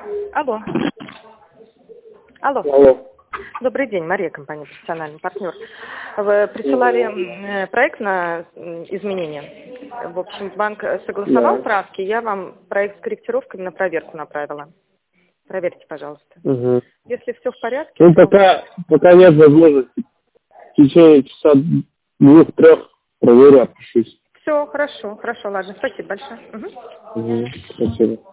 Алло. Алло. Алло. Добрый день, Мария, компания «Профессиональный партнер». Вы присылали проект на изменения. В общем, банк согласовал правки, я вам проект с корректировками на проверку направила. Проверьте, пожалуйста. Угу. Если все в порядке... Ну, пока нет возможности. В течение часа 2-3 проверю, отпишусь. Все, хорошо, ладно, спасибо большое. Угу. Спасибо.